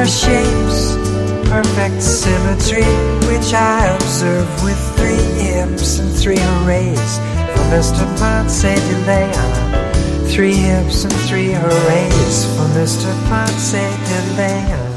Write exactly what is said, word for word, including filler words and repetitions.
their shapes, perfect symmetry, which I observe with three hips and three hoorays for Mister Ponce de Leon. Three hips and three hoorays for Mister Ponce de Leon.